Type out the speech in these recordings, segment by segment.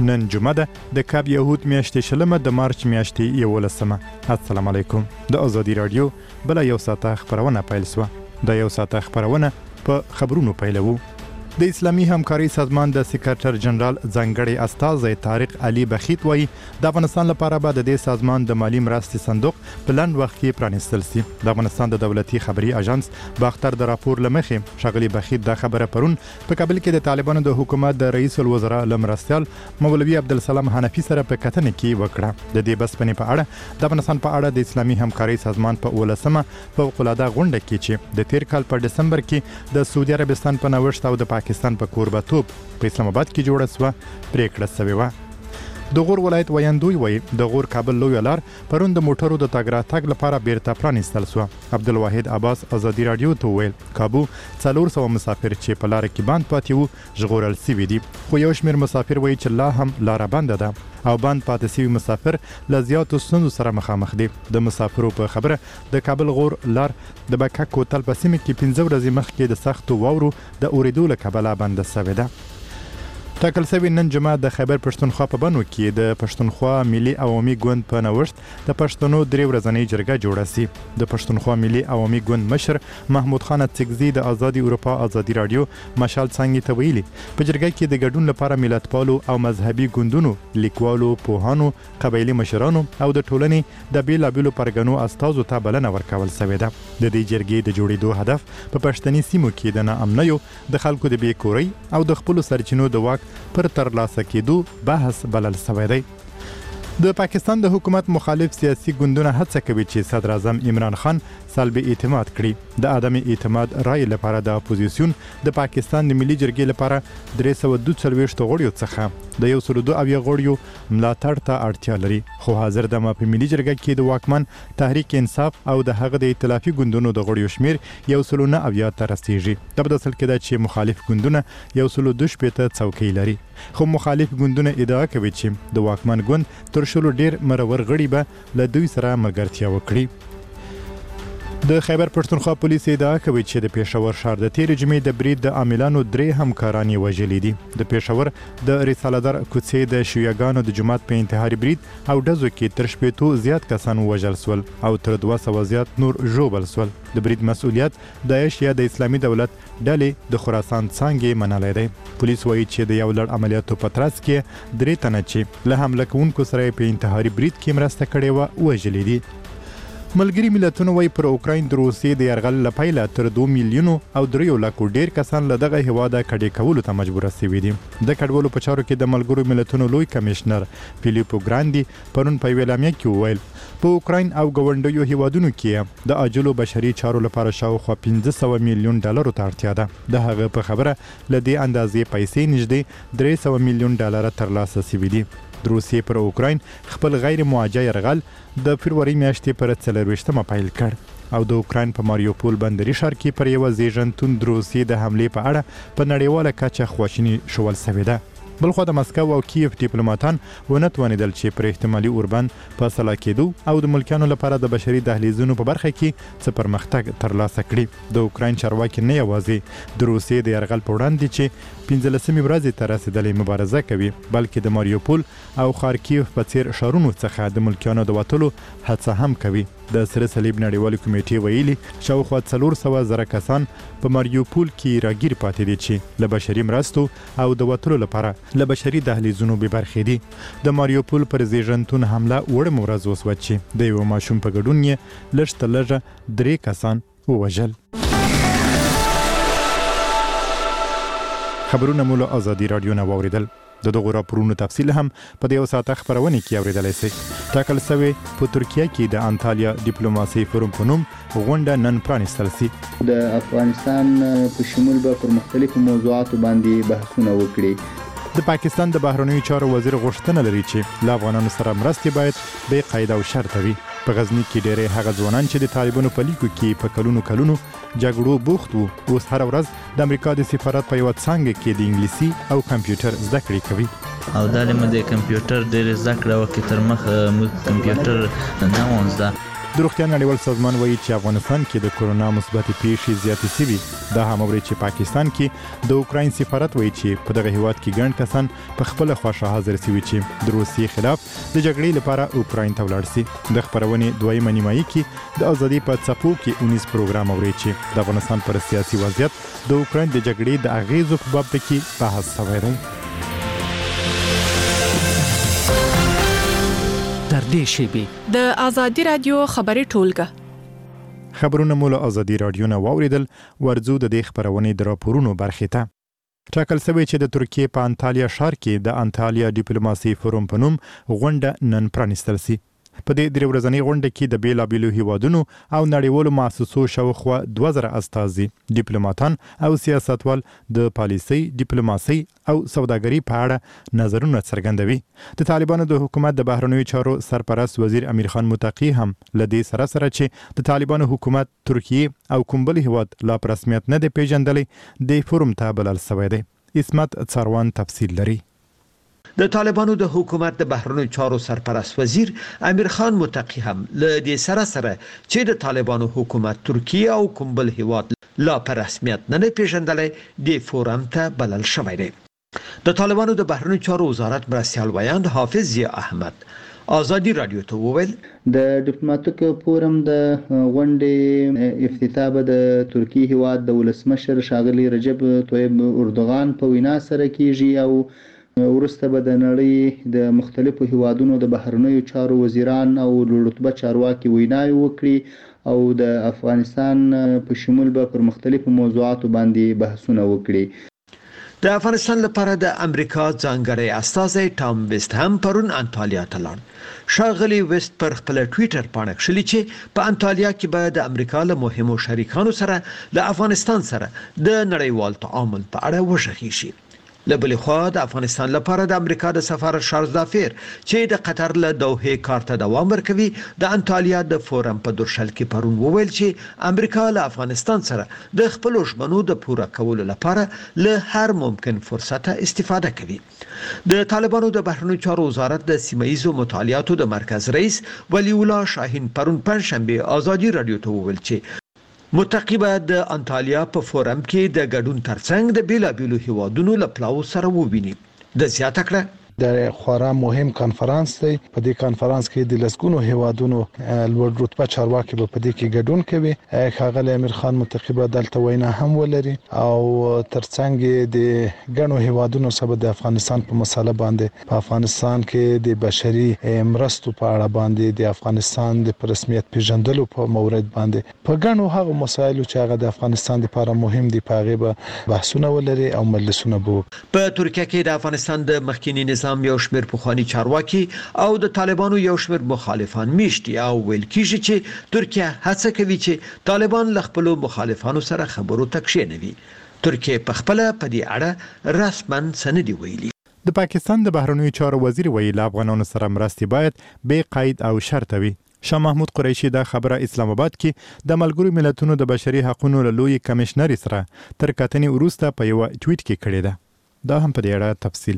نن جمعه ده د کاب یهود میاشتې شلمه د مارچ میاشتې 11. السلام علیکم. د ازادي رادیو بل یو ساعته خبرونه پیل سو. د یو ساعته خبرونه په خبرونو پیلوو. د اسلامي همکاري سازمان د سکرټر جنرال ځانګړي استازی طارق علي بخیت وایي د افغانستان لپاره به د دې سازمان د مالی مرستې صندوق په لنډ وخت کې پرانیستل شي. د افغانستان د دولتي خبري اژانس باختر د راپور لمخې ښاغلي بخیت دا خبره پرون په کابل کې د طالبانو د حکومت د رئیس الوزرا لمرستیال مولوي عبدالسلام حنفي سره په کتنه کې وکړه. د دې بسپنې په اړه د افغانستان په اړه د اسلامي همکاري سازمان په 18مه فوق‌العاده غونډه کې چې د تیر کال په دسمبر کې د سعودي عربستان په نوښت او د پاکستان په کوربتوب په اسلام آباد کې جوړه سوه پریکړه شوې وه. د غور ولایت ویاندوی وایي د غور کابل لویه لار پرون د موټرو د تګ راتګ لپاره بیرته پرانیستل سوه. عبدالواحد عباس ازادي رادیو ته وویل کابو 400 مسافر چې په لاره کې بند پاتې وو ژغورل سوي دي، خو یو شمېر مسافر وایي چې لا هم لاره بنده ده او بند پاتې سوي مسافر له زیاتو ستونزو سره مخامخ دي. د مسافرو په خبره د کابل غور لار د بکک کوتل په سیمه کې 15 ورځې مخکې د سختو واورو د اورېدو له کبله بنده شوې ده. ټاکل شوی نن جمعه د خیبر پښتونخوا په بنو کې د پښتونخوا ملي عوامي ګوند په نوښت د پښتنو 3 ورځنۍ جرګه جوړه شي. د پښتونخوا ملي عوامي ګوند مشر محمود خان اڅکزي د ازادي اروپا ازادي رادیو مشال څنګه ته ویلي په جرګه کې د ګډون لپاره ملتپالو او مذهبي ګوندونو، لیکوالو، پوهانو، قبایلي مشرانو او د ټولنې د بیلابیلو پرګنو استازو ته بلنه ورکول شوې ده. د دې جرګې د جوړېدو هدف په پښتني سیمو کې د ناامنیو، د خلکو د بیکورۍ او د خپل سرچینو د واک پر ترلاسه کېدو بحث بلل شوی دی. د پاکستان د حکومت مخالف سیاسي ګوندونه هڅه کوي چې صدر اعظم عمران خان سلب اعتماد کړي. د عدم اعتماد رای لپاره د اپوزیسیون د پاکستان د ملي جرګې لپاره 342 غړیو څخه د 102 غړیو ملاتړ ته اړتیا لري، خو حاضر دمه په ملي جرګه کې د واکمن تحریک انصاف او د هغه د ائتلافي ګوندونو د غړیو شمیر 109 ته رسیږي. د بدسل کې د چې مخالف ګوندونه 112 څوکۍ لري، خو مخالف ګوندونه ادعا کوي چې د واکمن ګوند تر شلو ډیر مرور غړي به له دوی سره ملګرتیا وکړي. د خیبر پښتونخوا پولیس ادعا کوي چې د پېښور ښار د تیر جمعې د برید د عاملانو 3 همکاران یې وژلي دي. د پېښور د رساله دار کوڅې د شیعاګانو د جماعت په انتحاري برید او ډزو کې تر 80 زیات کسان وژل سول او تر 200 زیات نور ژوبل سول. د برید مسؤلیت داعش یا د اسلامي دولت ډلې د خراسان څانګې منلی دی. پولیس وایي چې د یو لړ عملیاتو په ترڅ کې 3 تنه چې له حمله کوونکو سره په انتحاري برید کې مرسته کړې وه وژلي دي. ملګري ملتونه وایي پر اوکراین د روسیې د یرغل له پیله تر 2 میلیونو او 3 لکو ډیر کسان له دغه هیواده کډې کولو ته مجبوره شوي دي. د کډوالو په چارو کې د ملګرو ملتونو لوی کمشنر فیلیپو ګراندي پرون په یوه اعلامیه کې وویل په اوکراین او ګاونډیو هیوادونو کې د عاجلو بشري چارو لپاره شاوخوا 500 میلیون ډالرو ته اړتیا ده. د هغه په خبره له دې اندازې پیسې نږدې 300 میلیون ډالر ترلاسه شوي دي. د روسیې پر اوکراین خپل غیر موجه یرغل د فروری میاشتې پر 24مه پیل کړ او د اوکراین په ماریوپول بندري ښار کې پر یوه زیږنتون د روسیې د حملې په اړه په نړیواله کچه خواشیني شول شوې ده. بلخوا د مسکو او کیف ډیپلوماتان ونه توانېدل چې پر احتمالي اوربند فاصله کېدو او د ملکیانو لپاره د بشري دهلیزونو په برخه کې څه پرمختګ ترلاسه کړي. د اوکراین چارواکي نه یوازې د روسیې د یرغل په وړاندې چې 15 ورځې ته رسېدلې مبارزه کوي، بلکې د ماریوپول او خارکیف په څیر ښارونو څخه د ملکیانو د وتلو هڅه هم کوي. د سره صلیب نړیوالې کمیټې ویلي شاوخوا 400,000 کسان په ماریوپول کې راګیر پاتې دي چې له بشري مرستو او د وتلو لپاره له بشري دهلیزونو بې برخې دي. د ماریوپول پر زیږنتون حمله وړمه ورځ وسوه چې د یوه ماشوم په ګډون یې لږ تر لږه 3 کسان ووژل. خبرونه مو له ازادي رادیو نه واوریدل. د دغو راپورونو تفصیل هم په د یو ساعته خبرونه کې اوریدلی شئ. ټاکل شوی په ترکیه کې د انټالیا ډیپلوماسي فورم په نوم غونډه نن پرانیستل شي. د افغانستان په شمول به پر مختلفو موضوعاتو باندې بحثونه وکړي. د پاکستان د بهرنیو چارو وزیر غوښتنه لري چې له افغانانو سره مرستې باید بې قید او شرط وي. په غزنی کې ډېری هغه ځوانان چې د طالبانو په لیکو کې په کلونو جګړو بوخت وو اوس هر ورځ د امریکا د سفارت په یوه څانګه کې د انګلیسي او کمپیوټر زده کړې کوي. او دا لمه د کمپیوټر ډېر زده کړه وکړې تر مخه موږ کمپیوټر نه وو زده. د روغتیا نړیوال سازمان وایي چې افغانستان کې د کورونا مثبت پیښې زیاتې شوي. دا هم اوري چې پاکستان کې د اوکراین سفارت وایي چې په دغه هیواد کې ګڼ کسان په خپل خوښه حاضر شوي چې د روسیې خلاف د جګړې لپاره اوکراین ته ولاړ شي. د خبرونې دویمه نیمایي کې د ازادي په څپو کې 19 پروګرام اوري چې د افغانستان پر سیاسي وضعیت د اوکراین د جګړې د اغیزو په باب کې بحث شوی دی. تر دې شیبې د ازادي رادیو خبري ټولګه خبرونه مو له ازادي رادیو نه واوریدل. ورځو د دې خبرونې د راپورونو برخې ته ټاکل شوی چې د ترکیې په انټالیا ښار کې د انټالیا ډیپلوماسي فورم په نوم غونډه نن پرانیستل شي. په دې درې ورځنۍ غونډه کې د بیلابیلو هیوادونو او نړیوالو مؤسسو شاوخوا 2000 استازي، ډیپلوماټان او سیاستوال د پالیسي، ډیپلوماسي او سوداګري په اړه نظرونه څرګندوي. د طالبانو د حکومت د بهرنیو چارو سرپرست وزیر امیر خان متقی هم لدې سره چې د طالبانو حکومت ترکیه او کوم بل هیواد لا په رسمیت نه دی پیژندلی د فورم ته بلل شوی دی. اسمت څاروان تفصیل لري. د طالبانو د حکومت د بهرنیو چارو سرپرست وزیر امیر خان متقی هم له دې سره چې د طالبانو حکومت ترکیه او کوم بل هیواد لا په رسمیت نه پیژندلی د فورم ته بلل شوی دی. د طالبانو د بهرنیو چارو وزارت مرستیال ویاند حافظ ضیاء احمد ازادي رادیو ته وویل د ډیپلوماټیک فورم د غونډې افتتاح د ترکیه هیواد د ولسمشر ښاغلي رجب طیب اردوغان په وینا سره کیږي او ورسته به د نړۍ د مختلفو هیوادونو د بهرنیو چارو وزیران او رتبه چارواکي ویناوي وکړي او د افغانستان په شمول به پر مختلفو موضوعاتو باندې بحثونه وکړي. د افغانستان لپاره د امریکا ځانګړی استازی ټام ویست هم پرون انټالیا ته لاړ. ښاغلي ویست پر خپل ټویټر باندې کړلي چې په انټالیا کې به د امریکا له مهمو شریکانو سره د افغانستان سره د نړیوال تعامل په اړه وشخي شي. لبلې خوا د افغانستان لپاره د امریکا د سفارت شارلز دافیر چې د قطر له دوحې کار ته دوام ورکوي د انټالیا د فورم په درشل کې پرون وویل چې امریکا له افغانستان سره د خپل ژمنو د پوره کولو لپاره له هر ممکن فرصت استفاده کوي. د طالبانو د بهرنیو چارو وزارت د سیمه‌ایزو مطالعاتو د مرکز رئیس ولی الله شاهین پرون پنځشنبه ازادي رادیو ته وویل چې متقیبه د انټالیا په فورم کې د ګډون ترڅنګ د بیلابیلو هیوادونو له پلاو سره وویني. د زیاته کړه د خورا مهم کانفرنس دی. په دې کانفرنس کې د لسګونو هیوادونو لوړ رتبه چارواکي په دې کې ګډون کوي. ښاغلی امیر خان متقی به دلته وینا هم ولري او ترڅنګ د ګڼو هیوادونو سره د افغانستان په مسله باندې په افغانستان کې د بشري مرستو په اړه باندې د افغانستان د رسمیت پیژندلو په مورد باندې په ګڼو هغو مسایلو چې هغه د افغانستان لپاره مهم دي په هغه به بحثونه ولري او مجلسونه به. په ترکیه کې د افغانستان د مخکینی نظام یو شمېر پخوانی چارواکي او د طالبانو یو شمېر مخالفان میشتي او ویل کیږي چې ترکیه هڅه کوي چې طالبان له خپل مخالفانو سره خبرو ته کښینوي. ترکیه په خپل په دې اړه رسماً سندي ویلي. د پاکستان د بهرنیو چارو وزیر ویل افغانانو سره مرستې باید بې قید او شرط وي. شاه محمود قریشي دا خبره اسلام آباد کې د ملګرو ملتونو د بشري حقوقو لوی کمشنر سره تر کتنې وروسته په یو ټویټ کې کړی ده. دا هم په دې اړه تفصیل.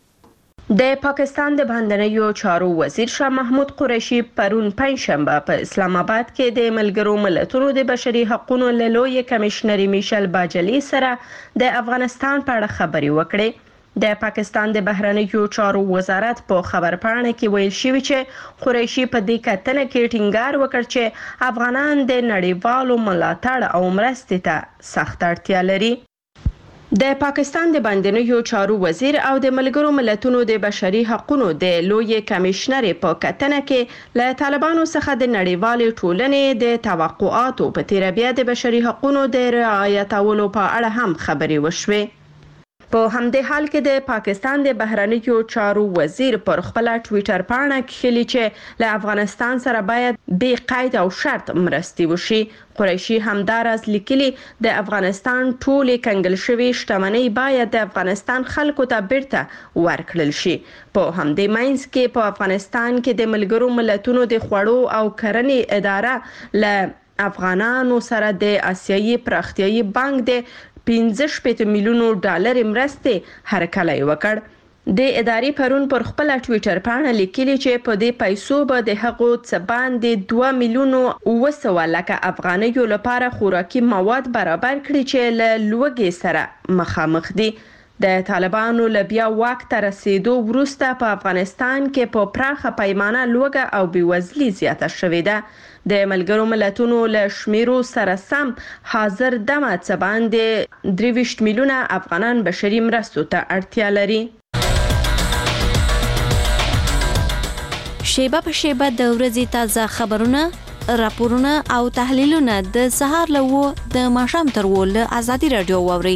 د پاکستان د بهرنیو چارو وزیر شاه محمود قریشي پرون پنځشنبه په اسلام آباد کې د ملګرو ملتونو د بشري حقوقو لوی کمشنر میشل باجلی سره د افغانستان په اړه خبرې وکړې. د پاکستان د بهرنیو چارو وزارت په خبرپاڼه کې ویل شوی چې قریشي په دې کتنه کې ټینګار وکړ چې افغانان د نړیوالو ملاتړ او مرستې ته سخت اړتیا لري. د پاکستان د بهرنیو چارو وزیر او د ملګرو ملتونو د بشري حقوقو د لوی کمشنر په کتنه کې له طالبانو څخه د نړیوالې ټولنې د توقعاتو په تیر بیا د بشري حقوقو د رعایتولو په اړه هم خبرې وشوې. په همدې حال کې د پاکستان د بهرنیو چارو وزیر پر خپل ټویټر باندې کړي چې له افغانستان سره باید بې قید او شرط مرستې وشي. قریشي همدارس لیکلي د افغانستان ټولې کنګل شوی شتمنۍ باید د افغانستان خلکو ته بیرته ورکړل شي. په همدې مینس کې په افغانستان کې د ملګرو ملتونو د خوړو او کرنې اداره له افغانانو سره د آسیایي پراختیایي بانک د 15 میلیونو ډالر مرستې هرکلی وکړ. د ادارې پرون پر خپل ټوئیټر باندې لیکلي چې په دې پیسو به د هغو څه باندې 2 میلیونه 900 لکه افغانیو لپاره خوراکي مواد برابر کړي چې له لوږې سره مخامخ دي. د طالبانو له بیا واک ته رسیدو وروسته په افغانستان کې په پراخه پیمانه لوږه او بېوزلي زیاته شوې ده. د ملګرو ملتونو له شمیرو سره سم حاضر دمه څه باندې 23 میلیونه افغانان بشري مرستو ته اړتیا لري. شیبه په شیبه د ورځې تازه خبرونه، راپورونه او تحلیلونه د سهار له 9 د ماښام تر 10 له آزادي رادیو واوري.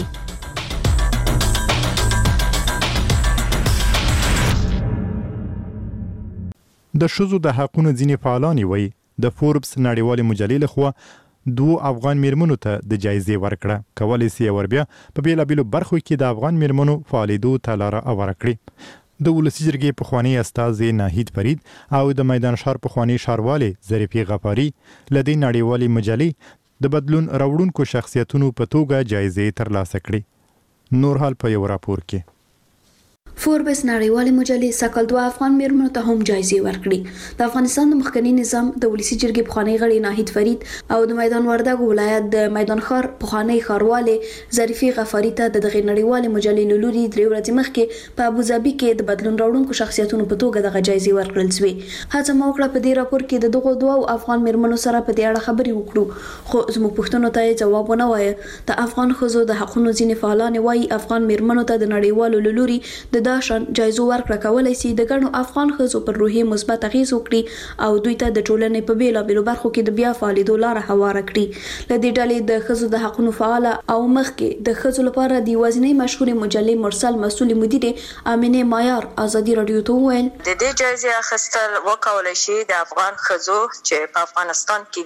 د ښځو د حقونو ځینې فعالان وایي د فوربس نړیوالې مجلې لخوا 2 افغان میرمنو ته د جایزې ورکړه. کولی سي وربیا په بیلابیلو برخو کې د افغان میرمنو فعالیدو ته لاره هواره کړي. د ولسي جرګې پخوانی استازی ناهید فرید او د میدان ښار پخوانی ښاروالي ظریفي غفاري لدې نړیوالې مجلې د بدلون راوړونکو شخصیتونو په توګه جایزې ترلاسه کړي. نور حال په یو راپور کې. فوربس نړیوالې مجلې سکل 2 افغان میرمنو ته هم جایزې ورکړي. د افغانستان د مخکنی نظام د ولسي جرګې پخوانی غړي ناهید فرید او د میدان وردګ ولایت د میدان ښار پخوانی ښاروالي ظریفي غفاري ته د دغه نړیوالې مجلې لوري 3 ورځې مخکې په ابوظبي کې د بدلون راوړونکو شخصیتونو په توګه دغه جایزې ورکړل شوې. هڅه مو وکړه په دې راپور کې د دغو 2 افغان میرمنو سره په دې اړه خبرې وکړو، خو زموږ پوښتنو ته جواب ونه وایه. د افغان ښځو د حقونو ځینې فعالان وایي افغان میرمنو ته د نړیوالو لوري د داشن جایزو ورکړه کولای سي د ګڼو افغان ښځو پر روحي مثبت اغیز وکړي او دوی ته د ټولنې په بیلابیلو برخو کې د بیا فعالیدو لاره هواره کړي. له دې ډلې د ښځو د حقونو فعال او مخکې د ښځو لپاره د یوازینۍ مشهورې مجلې مرسل مسؤل مدیر امینه مایار آزادي رادیو ته وویل د دې جایزې اخیستل وکولای شي د افغان ښځو چې په افغانستان کې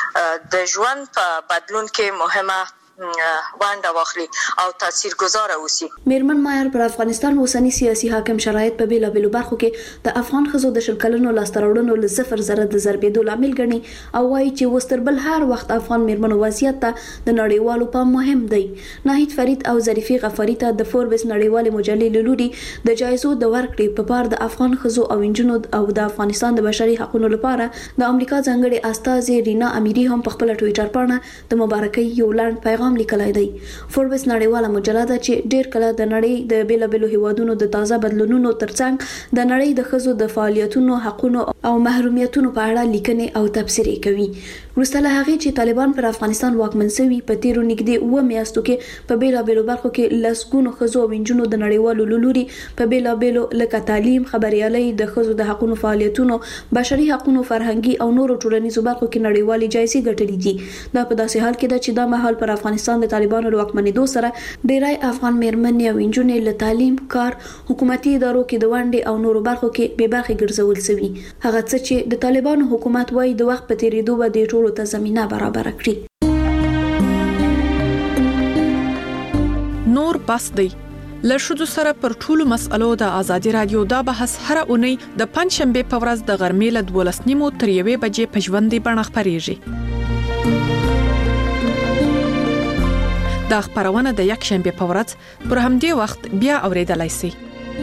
دي د ژوند په بدلون کې مهمه ونډه واخلي او تاثیرګذار اوسي. میرمن مایر پر افغانستان اوسنی سیاسي حاکم شرایط په بیلابیلو برخو کې د افغان ښځو د شلکلنو لاستراوړنو له 0 زره د ضربېدو لامل ګڼي او وایي چې وستربل هر وخت افغان میرمنو وضعیت ته د نړیوالو پام مهم دی. ناهید فرید او ظریفي غفاري ته د فوربس نړیوالې مجلې لوري د جایزو د ورکړې په پار د افغان ښځو او انجونو او د افغانستان د بشري حقوقو لپاره د امریکا ځانګړي استازي رینا امیری هم په خپل ټوئیټر باندې د مبارکۍ یو لاند پیغام لیکلای دی. فوربس نړیواله مجله ده چې ډیر کله د نړۍ د بیلابیلو هیوادونو د تازه بدلونونو ترڅنګ د نړۍ د ښځو د فعالیتونو، حقوقو او محرومیتونو په اړه لیکنې او تبصرې کوي. وروسته له هغې چې طالبان پر افغانستان واکمن شوي په تیرو نږدې 9 میاشتو کې په بیلابیلو برخو کې لسګونو ښځو او انجونو د نړیوالو لوري په بیلابیلو لکه تعلیم، خبريالي، د ښځو د حقوقو فعالیتونو، بشري حقوقو، فرهنګي او نورو ټولنیزو برخو کې نړیوالې جایزې ګټلې دي. دا په داسې حال کې ده چې دا مهال پر افغانستان د طالبانو له واکمنېدو سره ډېری افغان میرمنې او انجونې له تعلیم، کار، حکومتي ادارو کې د ونډې او نورو برخو کې بې برخې ګرځول شوي. هغه څه چې د طالبانو حکومت وايي د وخت په تیریدو به د ټولو ته زمينه برابر کړي. نور بس دی له ښځو سره پر ټولو مسألو د آزادي رادیو دا بحث هر اونۍ د پنځشنبه په ورځ د غرمې له 12:30 تر 1 بجې په ژوندۍ بڼه خپرېږي. دا خبرونه د یک شنبه په ورځ پر همدې وخت بیا اوریدلای شئ.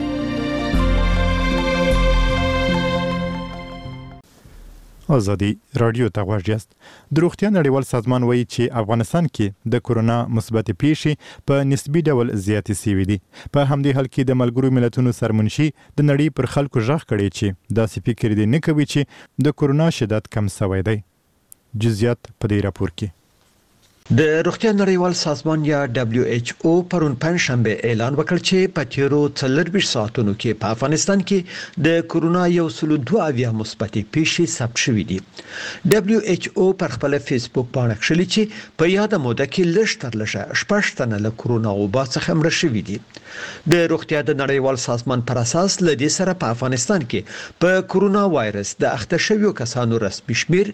آزادي رادیو ته غوږ یاست. د روغتیا نړیوال سازمان وایي چې افغانستان کې د کورونا مثبت پیښې په نسبي ډول زیاتې شوې دي. په همدې حال کې د ملګرو ملتونو سرمنشي د نړۍ پر خلکو غږ کړی چې داسې فکر دې نه کوي چې د کورونا شدت کم شوی دی. جزئیات په دې راپور کې. د روغتیا نړیوال سازمان یا WHO پرون پنځشنبه اعلان وکړ چې په تیرو 24 ساعتونو کې په افغانستان کې د کورونا 102 مثبت پیښې ثبت شوې دي. WHO پر خپل فیسبوک باندې کړلي چې په یاده موده کې لږ تر لږه 6 تنه له کورونا وبا څخه مړه شوي دي. د روغتیا د نړیوال سازمان پر اساس لدې سره په افغانستان کې په کورونا وایرس د اخته شویو کسانو رسمي شمیر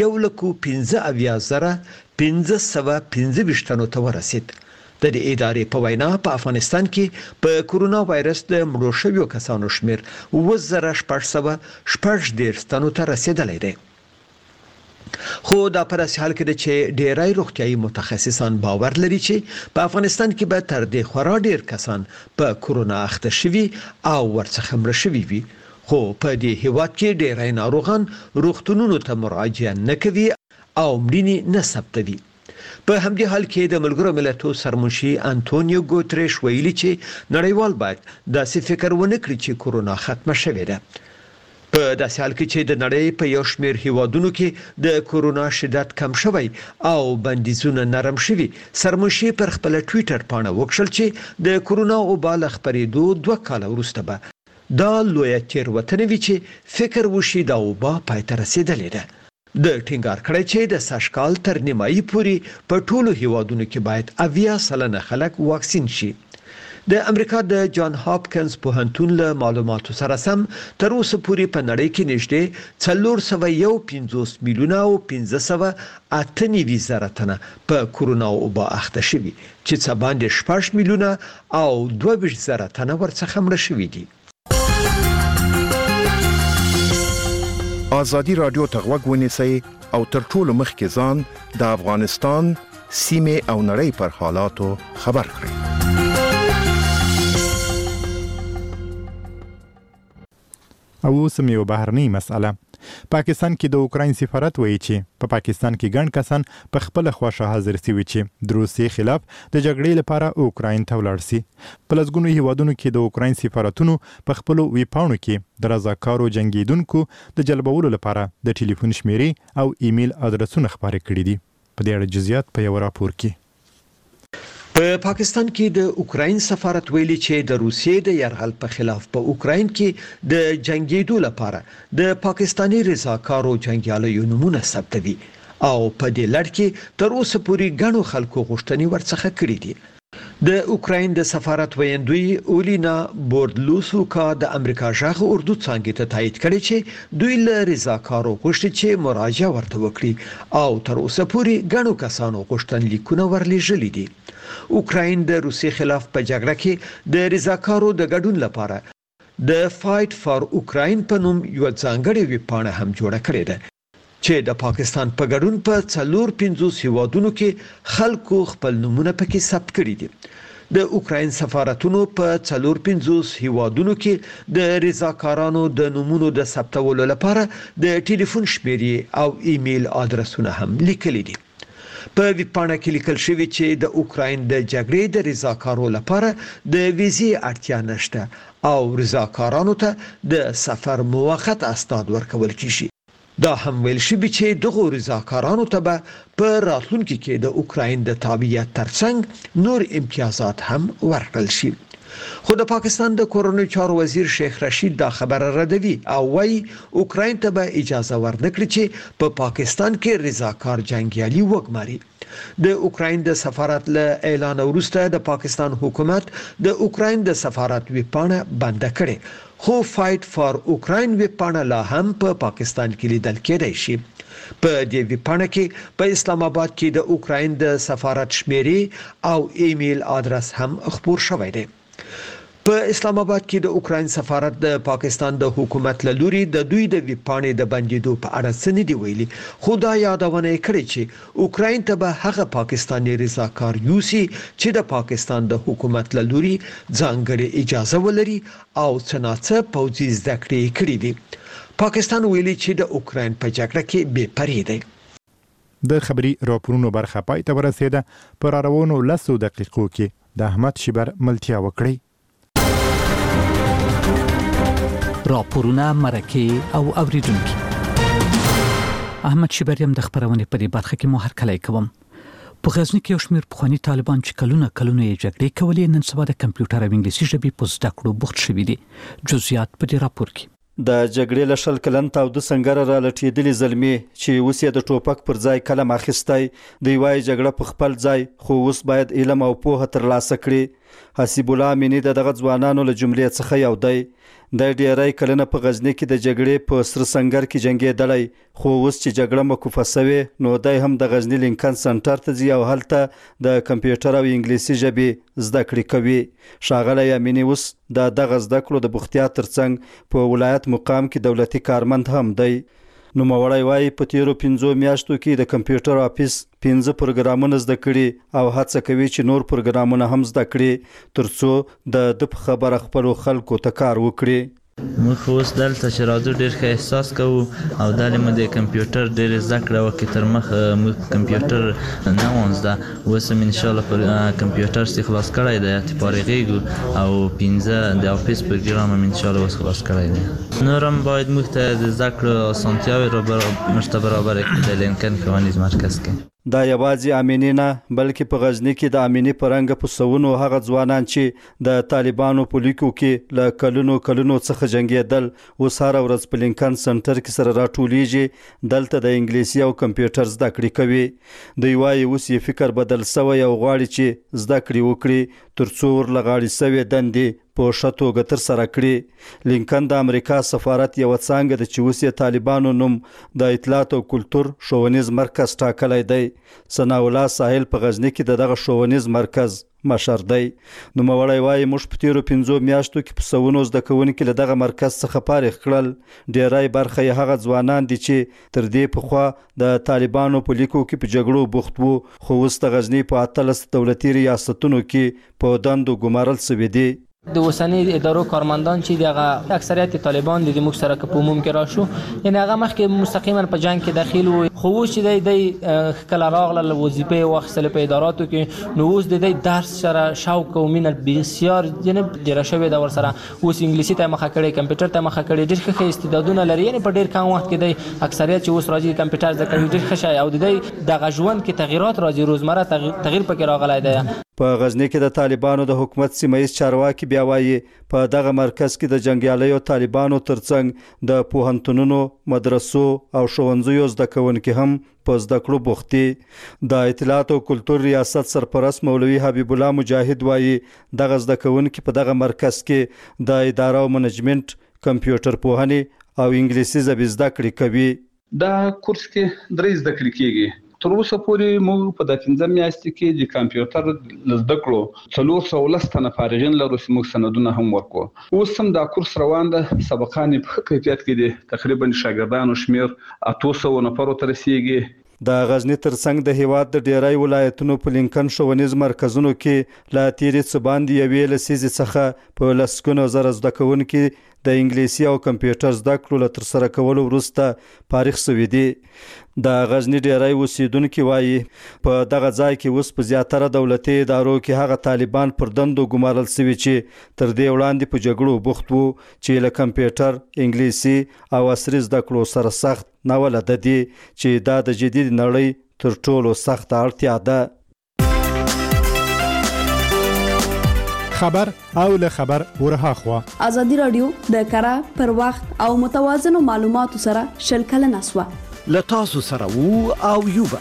1,15,525 تنو ته ورسید. د دې ادارې په وینا په افغانستان کې په کورونا وایرس د مړو شویو کسانو شمیر 2,610 تنو ته رسیدلی دی. خو دا پر اساس حال کې چې ډیری روغتيایي متخصصان باور لري چې په افغانستان کې به تر دې خورا ډیر کسان په کورونا اخته شوي او ورڅخه مړه شوي وي خو په دې هیواد کې ډیری ناروغان روغتونونو ته مراجعه نه کوي او مړینې نه ثبتوي په همدې حال کې د ملګرو ملتونو سرمنشي انټونیو ګوتریش ویلي چې نړیوال باید داسې فکر ونه کړي چې کورونا ختمه شوې ده په داسې حال کې چې د نړۍ په یو شمېر هیوادونو کې د کورونا شدت کم شوی او بندیزونه نرم شوي سرمنشي پر خپل ټوئیټر پاڼه وکړل چې د کورونا وبا له خپرېدو 2 کاله وروسته به دا لویه تېروتنه وي چې فکر وشي دا وبا پای ته رسېدلې ده د ټینګار کړی چې د سږکال تر نیمایي پورې په ټولو هیوادونو کې باید 80% خلک واکسین شي د امریکا د جان هاپکینز پوهنتون له معلوماتو سره سم تر اوسه پورې په نړۍ کې نږدې 451 میلیونه او 1598 زره تنه په کورونا وبا اخته شوي چې څه باندې 6 میلیونه او 22 زره تنه ورڅخه مړه شوي دي ازادي رادیو ته غوږ ونیسئ او تر ټولو مخکې ځان د افغانستان سیمه او نړۍ پر حالاتو خبر کړئ او سم یو بهرنۍ مسأله پاکستان کې د اوکراین سفارت وایي چې په پاکستان کې ګڼ کسان په خپل خواشه حاضر سوي چې د روسیې خلاف د جګړې لپاره اوکراین ته ولاړ سي په لږونو هیوادونو کې د اوکراین سفارتونو په خپل ویبپاڼو کې د رضاکارو جنگیدونکو د جلبولو لپاره د ټلیفون شمیرې او ایمیل ادرسونه خبرې کړي دي په دې اړه جزئیات په یو راپور کې په پاکستان کې د اوکراین سفارت ویلي چې د روسیې د یرغل په خلاف په اوکراین کې د جنگیدو لپاره د پاکستانی رضاکارو جنگیالیو نمونه ثبتوي او په دې لړ کې تر اوسه پورې ګڼو خلکو غوښتنې ورڅخه کړې دي د اوکراین د سفارت ویندوی اولینا بوردلوسوکا د امریکا ژغ اردو څانګې ته تایید کړی چې دوی له رضاکارو غوښتي چې مراجعه ورته وکړي او تر اوسه پورې ګڼو کسانو غوښتنلیکونه ورلېږلي دي اوکراین د روسیې خلاف په جګړه کې د رضاکارو د ګډون لپاره د فایټ فار اوکراین په نوم یو ځانګړی ویبپاڼه هم جوړه کړې ده چې د پاکستان په ګډون په 450 هیوادونو کې خلکو خپل نمونه پکې ثبت کړي دي د اوکراین سفارتونو په 450 هیوادونو کې د رضاکارانو د نمونو د ثبتولو لپاره د ټلیفون شمیرې او ایمیل ادرسونه هم لیکلي دي په ویبپاڼه کې لیکل شوی چې د اوکراین د جګړې د رضاکارو لپاره د ویزې اړتیا نشته او رضاکارانو ته د سفر موقت اسناد ورکول کیږي دا هم ویل شوی چې دغه رضاکارانو ته به په راتلونکي کې د اوکراین د تابعیت ترڅنګ نور امتیازات هم ورکړل شي خو د پاکستان د کورونی چارو وزیر شیخ رشید دا خبره ردوي او وايي اوکراین ته به اجازه ورنکړي چې په پاکستان کې رضاکار جنگیالي وګماري د اوکراین د سفارت له اعلان وروسته د پاکستان حکومت د اوکراین د سفارت ویبپاڼه بند کړي خو فایټ فار اوکراین ویبپاڼه لا هم په پاکستان کې لیدل کېدای شي په دې ویبپاڼه کې په اسلام آباد کې د اوکراین د سفارت شمیرې او ایمیل ادرس هم خبر شوی دی په اسلام آباد کې د اوکراین سفارت د پاکستان د حکومت له لوري د دوی د ویبپاڼې د بندیدو په اړه څه نه دی ویلي خو دا یادونه کړې چې اوکراین ته به هغه پاکستاني رضاکار یوسي چې د پاکستان د حکومت له لوري ځانګړې اجازه ولري او څنګه پوځي زده کړې کړې دي پاکستان ویلي چې د اوکراین په جګړه کې بې پرې دی د خبري راپورونو برخه پای ته ورسېده پر راروانو 10 دقیقو کې د احمد شیبر ملتیا وکړي راپورونه مرکه او اوریدونکو احمد شیبریم د خبرونه په دې برخه کې مو هر کله کوم په غزنی کې یو شمېر پخوانی طالبان چې کلونه یې جګړې کولې نن سبا د کمپیوټر او انګلیسي ژبې په زده کړو بوخت شوي دي جزئیات په دې راپور کې د جګړې له شل کلن تاوده سنگره را لټېدلې زلمي چې اوس یې د ټوپک پر ځای قلم اخیستی دی وایي جګړه په خپل ځای خو اوس باید علم او پوهه ترلاسه کړي حسیب الله امینی دغه ځوانانو له جملې څخه یو دی د ډیری کلنه په غزنی کې د جګړې په سر سنگر کې جنگېدلی خو اوس چې جګړه مکوفه شوې نو دای هم د غزنی لینکن سنټر ته ځي او هلته د کمپیوټر او انګلیسي ژبې زده کړې کوي ښاغلی امینی اوس دغه زده کړو د بوختیا ترڅنګ په ولایت مقام کې دولتي کارمند هم دی نو مړی وایي په تیرو 15 میاشتو کې د کمپیوټر افیس 15 پروګرامونه زده کړي او هڅه کوي چې نور پروګرامونه هم زده کړي ترڅو د خبره خپل خلکو ته کار وکړي. موږ اوس دلته چې راځو ډېر ښه احساس کوو او دلته موږ د کمپیوټر ډېر زده کړه وکړې تر مخه موږ کمپیوټر نه و زده اوس هم انشاءالله پر کمپیوټر سي خلاص کړی دی چې فارغېږو او 15 د افیس پروګرام هم انشاءالله اوس خلاص کړی دی. نور هم باید موږ ته د زده کړو اسانتیاوې موږ ته برابرې کړي د لینکن ښوونیز مرکز کې. دا یوازې امینی نه بلکې په غزنی کې د امینی پرنګ په سونو هغه ځوانان چې د طالبانو په لیکو کې له کلونو څخه جنگیدل اوس هر ورځ په لینکن سنټر کې سره راټولیږي دلته د انګلیسي او کمپیوټر زده کړې کوي. دوی وايي اوس یې فکر بدل شوی او غواړي چې زده کړې وکړي ترڅو ورلغاړي شوی دندې په ښه توګه تر سره کړي. لینکن د امریکا سفارت یو څنګه د چې اوس یې طالبانو نوم د اطلاعات او کلتور ښوونیز مرکز ټاکلی دی. ثناء الله ساحل په غزنی کې دغه ښوونیز مرکز مشر دی. نو مړی وایي موږ په تیرو 15 میاشتو کې په سونو زده کوونکي له دغه مرکز څخه فارغ کړل. ډیری برخه یې هغه ځوانان دي چې تر دې پخوا د طالبانو په لیکو کې په جګړو بوخت وو خو اوس د غزنی په 18 دولتي ریاستونو کې په دندو ګمارل شوي دي. د اوسنی ادارو کارمندان چې دغه اکثریت طالبان د موږ سره په عموم کې راشو یعنی هغه مخکې مستقیما په جنگ کې داخل وو خو چې د کله راغله وظیفه واخیستل په اداراتو کې نو اوس د درس سره شوق او مینه بسیار جنب ډیر شوی د ور سره اوس انګلیسي ته مخه کړي کمپیوټر ته مخه کړي ډیر ښه استعدادونه لري یعنی په ډیر کم وخت کې د اکثریت چې اوس راځي کمپیوټر زده کوي ډیر ښه شي او د دغه ژوند کې تغیرات راځي روزمره تغییر پکې راغلی دی. په غزنی کې د طالبانو د حکومت سیمایي چارواکي بیا وایي په دغه مرکز کې د جنگیالیو طالبانو ترڅنګ د پوهنتونونو مدرسو او ښوونځیو زده کوونکي هم په زده کړو بوخت دي. د اطلاعات او کلتور ریاست سرپرست مولوي حبیب الله مجاهد وایي دغه زده کوونکي په دغه مرکز کې د اداره او منیجمنت کمپیوټر پوهنې او انګلیسي ژبې زده کړې کوي. دا کورس کې درې زده کړې کیږي. تر اوسه پورې موږ په د 15 میاشتې کې د کمپیوټر زده کړو 410 تنه فارغین لرو چې موږ سندونه هم ورکو. اوس هم دا کورس روان ده سبقان په ښه کیفیت کې دي تقریبا شاګردانو شمیر 800 نفرو ته رسیږي. د غزنی ترڅنګ د هیواد د ډیری ولایتونو په لینکن ښوونیز مرکزونو کې لا تیرې څه باندې یوې لسیزې څخه په لسګونو زره زده کوونکي د انګلیسي او کمپیوټر زده کړو له ترسره کولو وروسته فارغ شوي دي. د غزنی ډیری اوسیدونکي وایي په دغه ځای کې اوس په زیاتره دولتي ادارو کې هغه طالبان پر دندو ګمارل شوي چې تر دې وړاندې په جګړو بوخت وو چې له کمپیوټر انګلیسي او عصري زده کړو سره سخت ناولده دي چې دا د جدید نړۍ تر ټولو سخت اړتیا ده. خبر او له خبر ورها خوا ازادي رادیو د کره پر وخت او متوازن معلوماتو سره شل کلن اسوا لتاسو سره وو او یوبا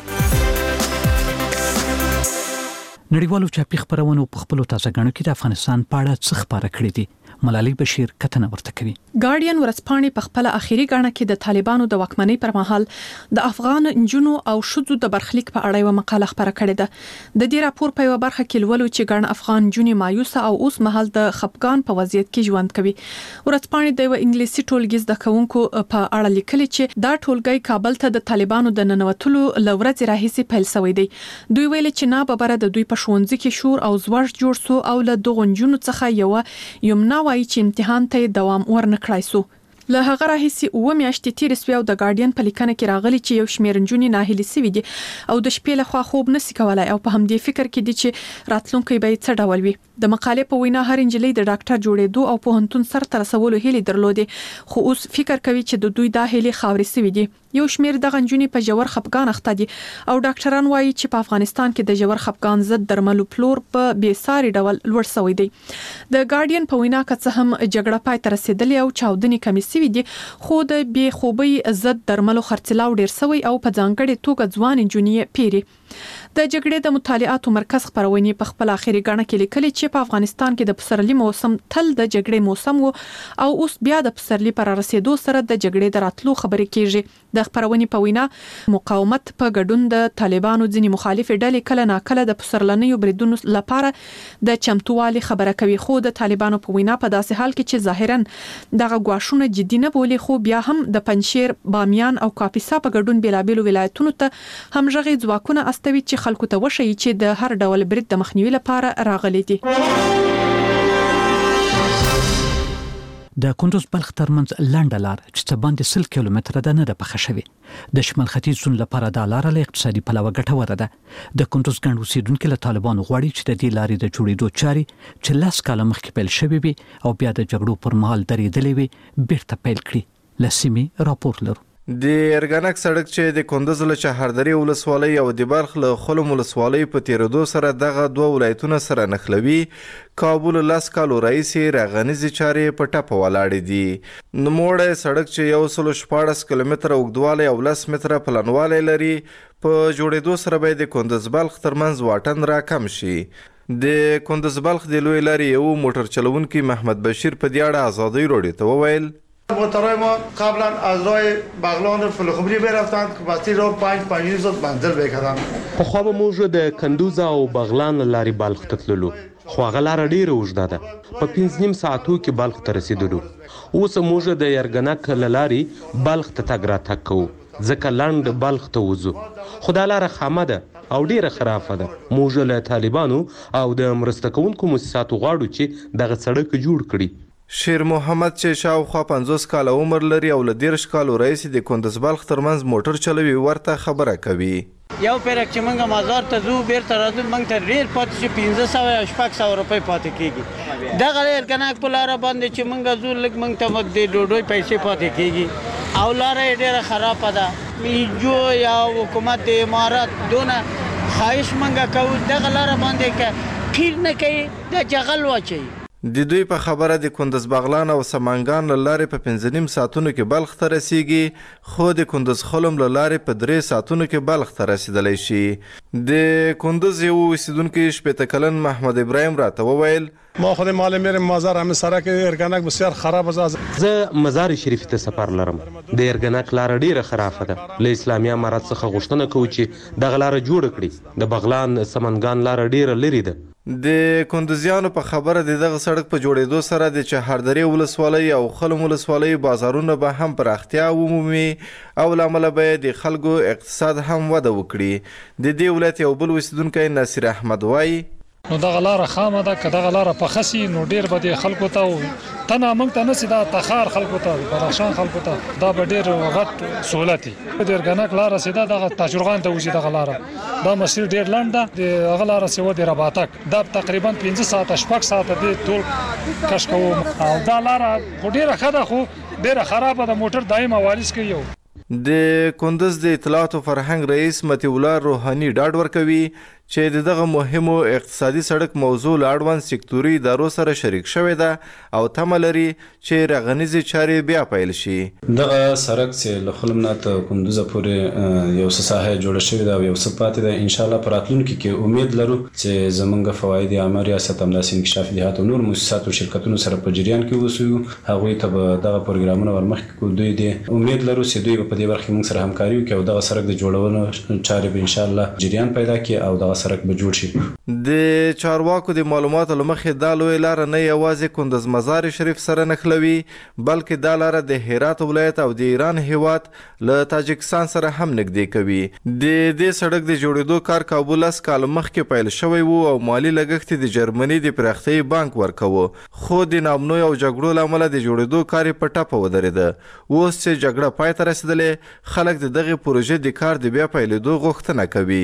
نړیوالو چاپی خبرونو په خپل تازه غنو کې د افغانستان په اړه څه خبره کړې دي. ملالۍ بشیر کتنه ورته کوي. ګارډین ورځپاڼې په خپل اخیری غاڼه کې د طالبانو د واکمنۍ پر مهال د افغان انجونو او شذو د برخلیک په اړه یو مقاله خبره کړې ده. د دې راپور په یو برخه کې لولو چې ګڼ افغان جونې مایوسه او اوس مهال د خپګان په وضعیت کې ژوند کوي. ورځپاڼې د یو انګلیسي ټولګي زده کوونکو په اړه لیکلي چې دا ټولګي کابل ته د طالبانو د ننوتلو لورځ راهیسي پیل شوی دی. دوی ویل چې نه ببره د دوی په ښوونځي کې شور او زوړ جوړ سو او له دغو انجونو څخه یمنا وایي چې امتحان ته دوام ورنکړای سو. له هغه راهیسي 9 میاشتې تیر سوي او د ګارډین په لیکنه کې راغلي چې یو شمېر نجونې ناهیلي سوي دي او د شپې لخوا خوب نشي کولای او په همدې فکر کې دي چې راتلونکي به څه ډول وي. د مقالې په وینا هر انجلۍ د ډاکټر جوړېدو او پوهنتون سره تر رسولو هیلې درلودې خو اوس فکر کوي چې د دوی د هیلې خاورې سوي دي. یو شمېر د غنجونې په جوړ خپګان اخته دي او ډاکټران وایي چې په افغانستان کې د جوړ خپګان ضد درملو پلور په بیساري ډول لوړ شوی دی. د ګارډین په وینا که څه هم جګړه پای ته رسیدلې او چاودنې کمې شوي دي خو د بې خوبۍ ضد درملو خرڅلاو ډیر شوی او په ځانګړي توګه ځوان انجونې پیری. د جګړې د مطالعاتو مرکز خبرونه په خپل اخیری غاڼه کې لیکلي چې په افغانستان کې د پسرلي موسم تل د جګړې موسم وو او اوس بیا د پسرلي پر رسیدو سره د جګړې دراتلو خبرې کیږي. د خبرونه په وینا مقاومت په ګډون د طالبانو ځینی مخالف ډلې کله ناکله د پسرلنیو بریدونو لپاره د چمتووالي خبره کوي، خو د طالبانو په وینا په داسې حال کې چې ظاهرا دغه غواښونه جدي نه بولي، خو بیا هم د پنجشیر، بامیان او کاپیسا په ګډون بیلابېلو ولایتونو ته همغږي ځواکونه استوي چې خلکو ته وشي چې د هر ډول برید د مخنیوي لپاره راغلي دي. د کندوز بلخ ترمنځ لنډه لار چې څه باندې 100 کیلومتره ده نه ده پخه شوې. د شمال ختیځ زون لپاره دا لار له اقتصادي پلوه ګټوره ده. د کندوز ګڼ اوسیدونکو له طالبانو غواړي چې د دې لارې د جوړېدو چاري چې 10 کاله مخکې پیل شوې وي او بیا د جګړو پر مهال درېدلې وي بیرته پیل کړي. لسیمې راپور لرو. د ارګانک سړک چې د کندوز له چهاردری ولسوالۍ او د بلخ له خلم ولسوالۍ په تیرېدو سره دغه دوه ولایتونه سره نښلوي، کابل 10 کالو راهیسې راغنیزې چارې په ټپه ولاړې دي. نوموړی سړک چې 114 کیلومتره اوږدوالی او 10 متره پلنوالی لري، په جوړېدو سره به د کندوز بلخ ترمنځ واټن راکم شي. د کندوز بلخ د لوی لارې یو موټر چلوونکی محمد بشیر په دې اړه آزادۍ راډیو ته وویل: موترهای ما قبلا از راه بغلان و فلخمری برفتند که بستی راه 5 منزل بکردند. پخوا به موږ د کندوز او بغلان لارې بلخ ته تللو، خو هغه لاره ډیره اوږده ده، په 5.5 ساعتو کې بلخ ته رسیدلو. اوس موږ د یرګنک له لارې بلخ ته تګ راتګ کوو، ځکه لنډ بلخ ته وځو، خو دا لاره خامه ده او ډیره خرافه ده. موږ له طالبانو او د مرسته کوونکو مؤسساتو غواړو چې دغه سړک جوړ کړي. شیر محمد چې شاوخوا 50 کاله عمر لري او له 13 کالو راهیسې د کندوز بلخ ترمنځ موټر چلوي، ورته خبره کوي. یو پیرک چې موږ مزار ته ځو بیرته راځو، موږ ته ډېر پاتې شي 1500 یا 600 روپۍ پاتې کېږي. دغه ارګنک په لاره باندې چې موږ ځو لږ موږ ته د ډوډۍ پیسې پاتې کېږي او لاره یې ډېره خرابه ده. جو یا حکومت د امارات دونه خواهش موږ کوو دغه لاره باندې که ټیل نه کوي د جغل واچوي. د دوی په خبره د کندوز بغلان او سمنګان له لارې په 5.5 ساعتونو کې بلخ ته رسیږي، خو د کندوز خلم له لارې په 3 ساعتونو کې بلخ ته رسیدلی شي. د کندوز یو اوسیدونکی 80 کلن محمد ابراهیم راته وویل: ما خود مال میرم مزار همه سرک ارګنک بسیار خراب است. زه مزار شریف ته سفر لرم، د ارګنک لار ډیره خرافه ده. له اسلامي امارات څخه غوښتنه کوي چې دغه لار جوړ کړي. د بغلان سمنګان لار ډیره لري ده. د کندوزیانو په خبره دغه سړک په جوړېدو سره د چهاردری ولسوالۍ او خلم ولسوالۍ بازارونه به هم پراختیا ومومي او لامل به د خلکو اقتصاد هم وده وکړي. د دې ولایت یو بل اوسیدونکی ناصر احمد وایي: نو دغه لاره خامه ده، که دغه لاره پخه سي نو ډېر به د خلکو ته تنه موږ ته نسي، دا تخار خلکو ته، بدخشان خلکو ته دا به ډېر غټ سهولت وي. د ارګنک لاره سیده دغه تاجرغان ته وځي. دغه لاره دا مسیر ډېر لنډ ده. د هغه لاره سیوه د رباطک دا تقریبا 15 ساعته 6 ساعته د ټول کش کوو او دا لاره خو ډېره ښه ده، خو ډېره خرابه ده. موټر دایم والیس کوي. د کندوز د اطلاعات او فرهنګ رئیس مطیع الله روحاني ډاډ ورکوي چې دغه مهمو اقتصادي سړک موضوع له اړوند سکتوري ادارو سره شریک شوې ده او تمه لري چې راغنیزې چارې بیا پیل شي. دغه سړک چې له خلم نه ته کندوز پورې یو څه ساحه جوړه شوې ده او یو څه پاتې ده. ان شاء الله په راتلونکي کې امید لرو چې زمونږ فواید عامه ریاست همداسې انکشاف دیهات او نور مؤسسات او شرکتونو سره په جریان کې اوسو، هغوی ته به دغه پروګرامونه ورمخکې کړو. دوی دې امید لرو چې دوی په دې برخه کې موږ سره همکاري وکړي او دغه سړک د جوړولو چارې به ان شاء الله جریان پیدا کړي او دغه سړک به جوړ شي. د چارواکو د معلوماتو له مخې دا لوی لاره نه یوازې کندوز مزار شریف سره نښلوي، بلکې دا لاره د هرات ولایت او د ایران هیواد له تاجکستان سره هم نږدې کوي. د دې سړک د جوړېدو کار کابل 10 کال مخکې پیل شوی وو او مالی لګښت د جرمني د پراختیايي بانک ورکوه، خو د نامنوي او جګړو له امله د جوړېدو کار په ټپه ودرېده. اوس چې جګړه پای ته رسېدلې، خلک د دغه پروژې د کار د بیا پیلېدو غوښتنه کوي.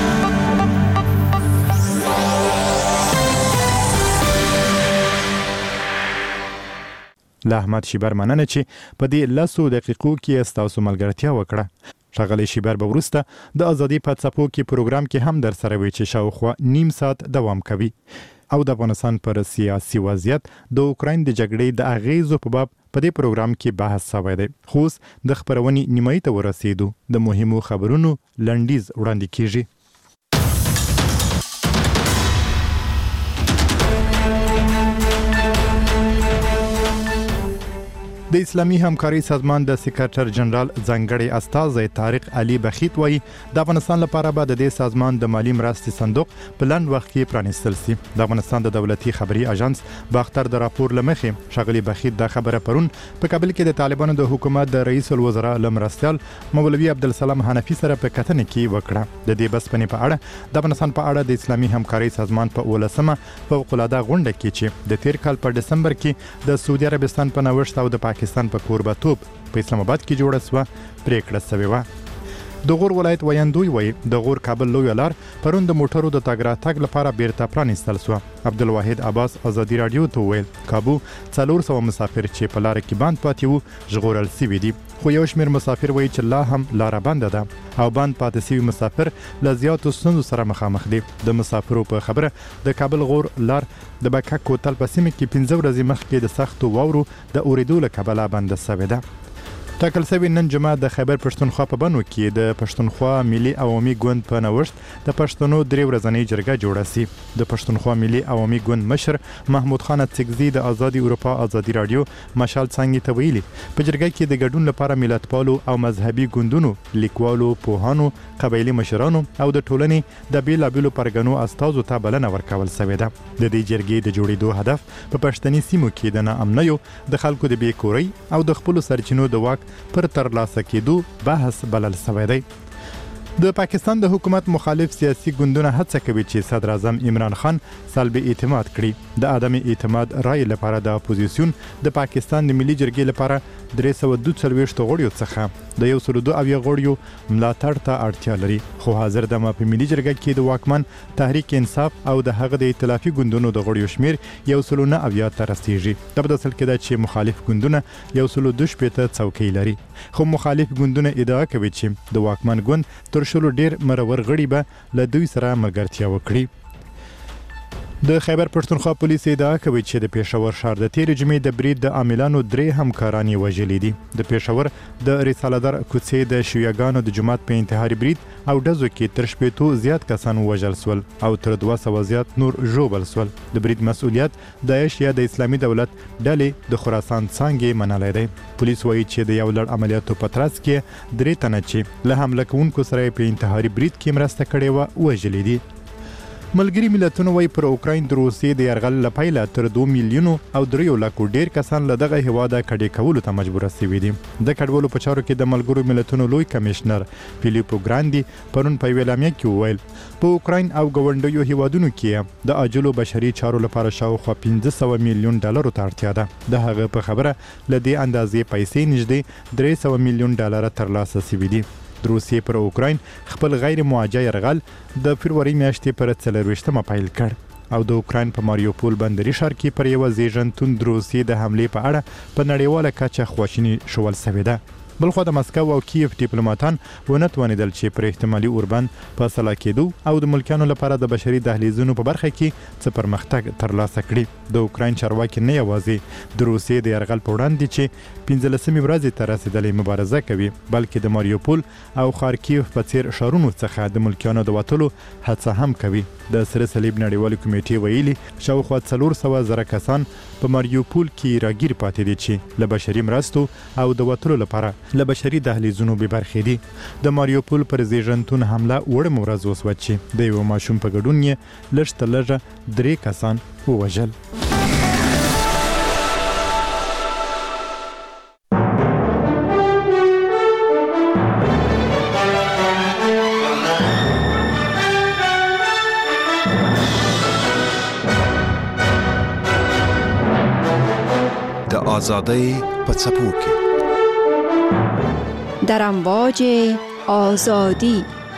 له احمد شیبر مننه چې په دې 10 دقیقو کې ستاسو ملګرتیا وکړه. ښاغلی شیبر به وروسته د ازادي په څپو کې پروګرام کې هم در سره وي چې شاوخوا نیم ساعت دوام کوي او د افغانستان پر سیاسي وضعیت د اوکراین د جګړې د اغیزو په باب په دې پروګرام کې بحث شوی دی. خو د خبرونې نیمایي ته ورسېدو، د مهمو خبرونو لنډیز وړاندې کیږي. د اسلامي همکاري سازمان د سکرټر جنرال ځانګړي استازی طارق علي بخیت وایي د افغانستان لپاره به د دې سازمان د مالی مرستې صندوق په لنډ وخت کې پرانیستل شي. د افغانستان د دولتي خبري اژانس باختر د راپور لمخې ښاغلي بخیت دا خبره پرون په کابل کې د طالبانو د حکومت د رئیس الوزرا لمرستیال مولوي عبدالسلام حنفي سره په کتنه کې وکړه. د دې بسپنې په اړه د افغانستان په اړه د اسلامي همکاري سازمان په 18مه فوق العاده غونډه کې چې د تیر کال په دسمبر کې د سعودي عربستان په نوښت او د پاکستان په کوربتوب په اسلام آباد کې جوړه شوه پریکړه شوې وه. د غور ولایت ویاندوی وایي د غور کابل لوی لار پرون د موټرو د تګ راتګ لپاره بیرته پرانیستل شوه. عبدالواحد عباس ازادي رادیو ته ویل کابو 400 مسافر چې په لار کې باند پاتې وو ژغورل شوي دي، خو یو شمېر مسافر وایي چې لا هم لاره بنده ده او باند پاتې شوي مسافر له زیاتو ستونزو سره مخامخ دي. د مسافرو په خبره د کابل غور لار د بکک کوتل په سیمه کې 15 ورځې مخکې د سختو واورو د اورېدو له کبله بنده شوې ده. ټاکل شوی نن جمعه د خیبر پښتونخوا په بنو کې د پښتونخوا ملي عوامي ګوند په نوښت د پښتنو 3 ورځنۍ جرګه جوړه شي. د پښتونخوا ملي عوامي ګوند مشر محمود خان تسګزي د آزادي اروپا آزادي رادیو مشال څنګه ته ویلي په جرګه کې د ګډون لپاره ملتپالو او مذهبي ګوندونو، لیکوالو، پوهانو، قبایلی مشرانو او د ټولنې د بیلابیلو پرګنو استازو ته بلنه ورکول شوې ده. د دې جرګې د جوړېدو هدف په پښتني سیمو کې د ناامنیو، د خلکو د بیکورۍ او د خپل سرچینو د واک پر ترلاسه کېدو بحث بلل شوی دی. د پاکستان د حکومت مخالف سیاسي ګوندونه هڅه کوي چې صدر اعظم عمران خان سلب اعتماد کړي. د عدم اعتماد رای لپاره د اپوزیسیون د پاکستان د ملي جرګې لپاره 342 غړیو څخه د 102 غړیو ملاتړ ته اړتیا لري، خو حاضر دمه په ملي جرګه کې د واکمن تحریک انصاف او د هغه د ائتلافي ګوندونو د غړیو شمیر 109 ته رسیږي. د بدسل کې د چې مخالف ګوندونه 112 څوکۍ لري، خو مخالف ګوندونه ادعا کوي چې د واکمن ګوند تر شلو ډیر مرور غړي به له دوی سره ملګرتیا وکړي. د خیبر پښتونخوا پولیس ادعا کوي چې د پېښور ښار د تیر جمعې د برید د عاملانو 3 همکاران وژلي دي. د پېښور د رساله دار کوڅې د شیعاګانو د جماعت په انتحاري برید او ډزو کې تر 80 زیات کسان وژل شول او تر 200 زیات نور ژوبل شول. د برید مسؤلیت داعش یا د اسلامي دولت ډلې د خراسان څانګې منلای دی. پولیس وایي چې د یو لړ عملیاتو په ترڅ کې 3 تنه چې له حمله کوونکو سره په انتحاري برید کې مرسته کړې و وژلي دي. ملګری ملتونه وایي پر اوکراین د روسیې د یرغل لپاره تر 2 میلیون او 3 لک ډیر کسان له دغه هواده کډې کولو ته مجبور شوي دي. د کډوالو په چارو کې د ملګرو ملتونو لوی کمشنر فیلیپو ګراندي پرون په ویلامیا کې وویل په اوکراین او ګاونډیو هیوادونو کې د عاجلو بشري چارو لپاره شاوخوا 500 میلیون ډالر ته اړتیا ده. د هغه په خبره ل دې اندازې پیسې نږدې 300 میلیون ډالر ترلاسه شوي دي. د روسیې پر اوکراین خپل غیر موجه یرغل د فروری میاشتې پر 24مه پیل کړ او د اوکراین په ماریوپول بندري ښار کې پر یو زیږنتون د روسیې د حملې په اړه په نړیواله کچه خواشیني شول شوې ده. بلخو د مسکو او کیف ډیپلوماټان ونه توانیدل چې پر احتمالي اوربند فاصله کېدو او د ملکانو لپاره د بشري دهلیزونو په برخه کې څه پرمختګ ترلاسه کړي. د اوکراین چارواکي نه یوازې د روسیې د یرغل په وړاندې چې 15 ورځې ته رسیدلې مبارزه کوي، بلکې د ماریوپول او خارکیف په څیر ښارونو څخه د ملکانو د وټلو هڅه هم کوي. د سره صلیب نړیوال کمیټې ویلي شاوخوا 400 زره کسان په ماریوپول کې راګیر پاتې دي چې له بشري مرستو او د وټلو لپاره له بشري دهلیزونو به برخې دي. د ماریوپول پر زیږنتون حمله وړم ورځ وسوه چې د یو ماشوم په ګډون یې لږ تر لږه 3 کسان ووژل. د آزادۍ په څپو کې در امواج آزادی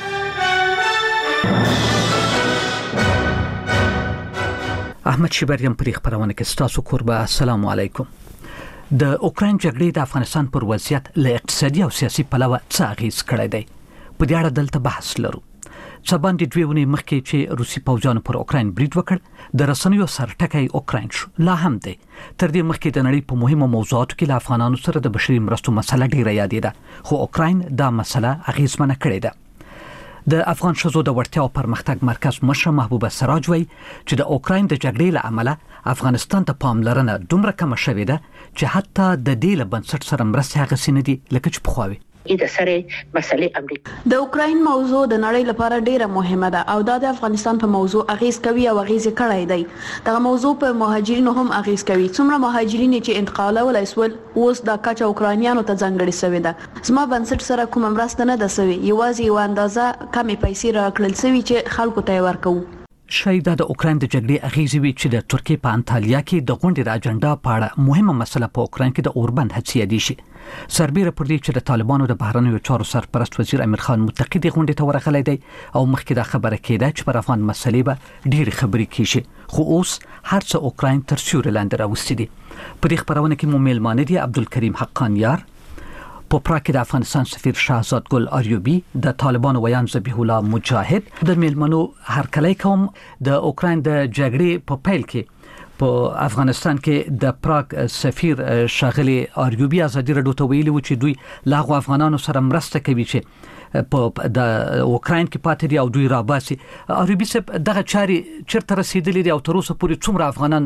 احمد شیبریم پر خبرونه کې ستاسو قربا. السلام علیکم. د اوکراین جګړې د افغانستان پر وضعیت له اقتصادي او سیاسي پلوه څه اغیز کړی دی؟ په دې اړه دلته بحث لرو. سبان د 2 ونې مخکې چې روسي پوځیانو پر اوکراین برید وکړ د رسنیو سرټکی اوکراین شو. لا هم دی تر دې مخکې د نړۍ په مهمو موضوعاتو کې له افغانانو سره د بشري مرستو مسله ډیره یادېده، خو اوکراین دا مسله اغیزمنه کړې ده. د افغان شذو د وړتیا او پرمختګ مرکز مشر محبوبه سراج وایي چې د اوکراین د جګړې له امله افغانستان ته پاملرنه دومره کم شوې ده چې حتی د دې له بنسټ سره مرستې هغه سینې دي لکه چې پخوا وي. د سره مسلې امریکا د اوکراین موضوع د نړۍ لپاره ډیره مهمه ده او د افغانستان په موضوع اغیز کوي او اغیز کړی دی. دا موضوع په مهاجرینو هم اغیز کوي. څومره مهاجرین چې انتقالول اسول اوس د کچا اوکراینیانو ته ځانګړي شوی ده. زما بنسټ سره کوم مرسته نه ده شوی، یوازې یو اندازه کمې پیسې راکړل شوی چې خلکو ته ورکو. شاید د اوکراین د جګړې اغیزې وي چې د ترکیه په انټالیا کې د غونډې د اجنډا په اړه مهمه مسله په اوکراین کې د اوربند هڅې دي شي. سربېره پر دې چې د طالبانو د بهرنیو چارو سرپرست وزیر امیر خان متقی د غونډې ته ورغلی دی او مخکې دا خبره کېده چې پر افغان مسلې به ډېرې خبرې کیږي، خو اوس هر څه اوکراین تر سیوري لاندې راوستي دي. په دې خبرونه کې مو میلمانه دي عبدالکریم حقانیار، په پراګ کې د افغانستان سفیر شهزاد ګل آریوبی، د طالبانو ویان ذبیح الله مجاهد. د میلمنو هرکلی کوم. د اوکراین د جګړې په پیل کې په افغانستان کې د پراګ سفیر شاغلی آریوبی ازادي راډیو ته ویلي و چې دوی لاغو افغانانو سره مرسته کوي چې په د اوکراین کې پاتې دي او دوی راباسي. آریوبی صاحب دغه چارې چیرته رسیدلې دي او تر اوسه پورې څومره افغانان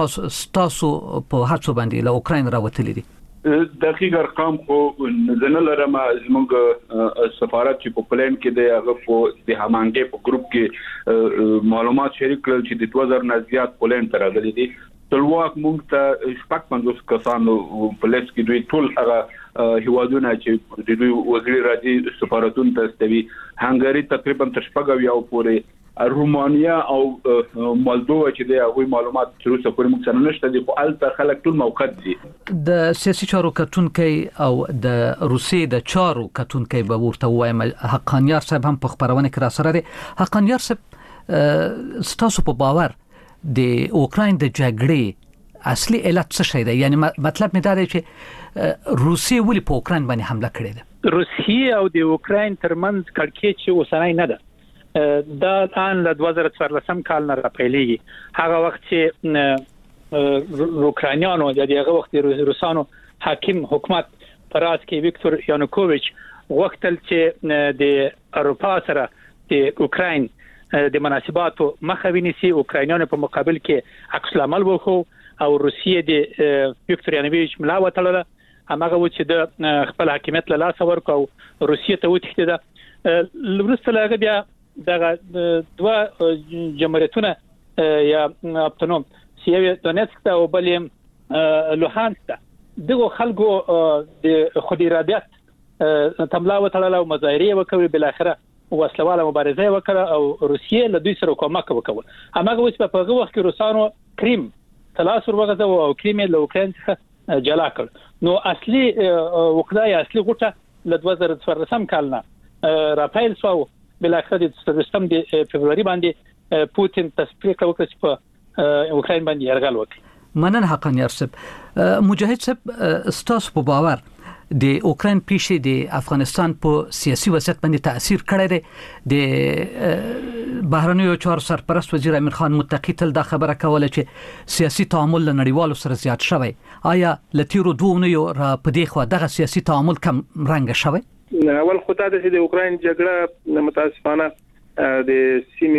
تاسو په هڅو باندې له اوکراین راوتلي دي؟ دقیق ارقام خو نه لرم. زموږ سفارت چې په پلان کې دی هغه په د همانګي په ګروپ کې معلومات شریک کړل چې د 2000 نه زیات پلان تر راغلي دي. تلواک موږ ته شپږ 50 کسانو په لیست کې دوی ټول هغه هیوادونه چې د دوی وزیر راځي سفارتونو ته استوي. هنګری تقریبا تر شپږ یو پورې، رومانیا او مالدووا چې د هغوی معلومات تر اوسه پورې موږ سره نشته دي، خو هلته خلک ټول موقت دي. د سیاسي چارو کتونکي او د روسیې د چارو کتونکي به ورته وایم حقانیار صاحب هم په خبرونه کې را سره دي. حقانیار صاحب ستاسو په باور د اوکراین د جګړې اصلي علت څه شي دی؟ یعنی مطلب مې دا دی چې روسیې ولې په اوکراین باندې حمله کړې ده؟ روسیې او د اوکراین ترمنځ کړکېچ چې اوسنۍ نه ده، دا ان له 2014 کال نه راپیلېږي. هغه وخت چې اوکراینیانو د هغه وخت روسانو حاکم حکومت پراس کې ویکتور یانوکوویچ وختل چې د اروپا سره د اوکراین د مناسباتو مخه ونیسي، اوکراینیانو په مقابل کې عکس العمل وکړو او روسیې د ویکتور یانوکوویچ ملا وتړله. هغه و چې د خپل حاکمیت له لاسه ورکړ او روسیې ته وتښتېده. وروسته له هغه بیا دغه دوه جمهوریتونه یا اپتونوم سیوی دونیتسک ته او بل لوهانسک ته دغه خلکو د خود ارادیت تملا وتړله او مظاهرې وکړې، بل اخره وسلواله مبارزه وکړه او روسیې له دوی سره کومک وکړ. هغه اوس په هغه وخت کې روسانو کریم تلاش ورغځو او کریم له اوکراین څخه جلا کړ. نو اصلي وکړه اصلي غوټه له 2014 کال نه راپیل شو. بل اخر د 17 د فبرवरी باندې پوتین تصفیق وکړ چې په اوکراین باندې یرغل وکړي. مننه حقانیار صاحب. مجاهد صاحب ستاسو په باور د اوکراین پیښې د افغانستان په سیاسي وضعیت باندې تاثیر کړی دی؟ د بهرنیو چارو سرپرست وزیر امیر خان متقی تل دا خبره کوله چې سیاسي تعامل له نړیوالو سره زیات شوی. آیا له تیرو 2 اونیو را په دې خوا دغه سیاسي تعامل کم رنګ شوی؟ اول خو دا چې د اوکراین جګړه متاسفانه د سیمې